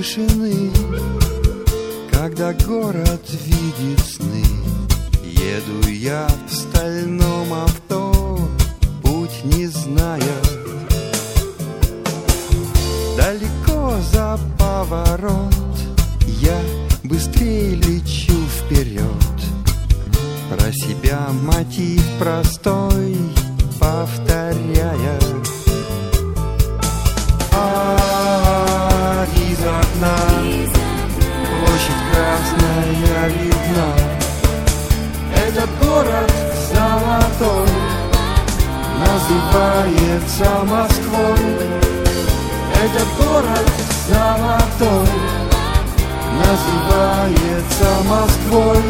тишины, когда город видит сны. Еду я в стальном авто, путь не зная. Далеко за поворот я быстрее лечу вперед, про себя мотив простой повторяя. Из окна площадь красная видна. Этот город золотой называется Москвой. Этот город золотой называется Москвой.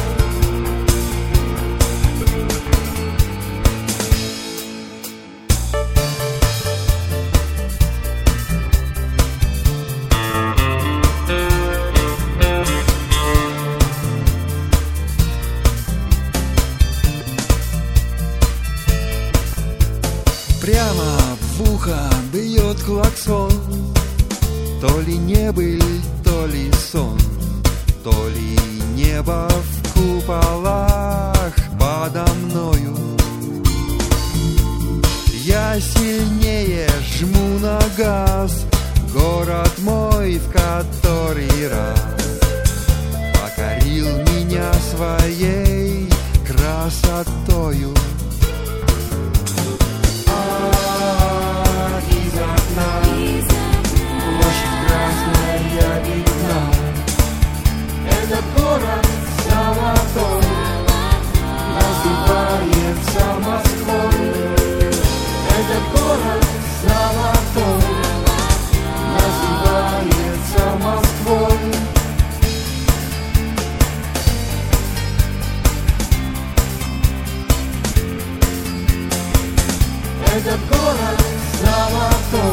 Прямо в ухо бьет клаксон, то ли небыль, то ли сон, то ли небо в куполах подо мною. Я сильнее жму на газ, город мой в который раз покорил меня своей красотою. Из окна площадь красная видна. Этот город золотой называется Москвой. Этот город золотой называется Москвой. Этот город золотой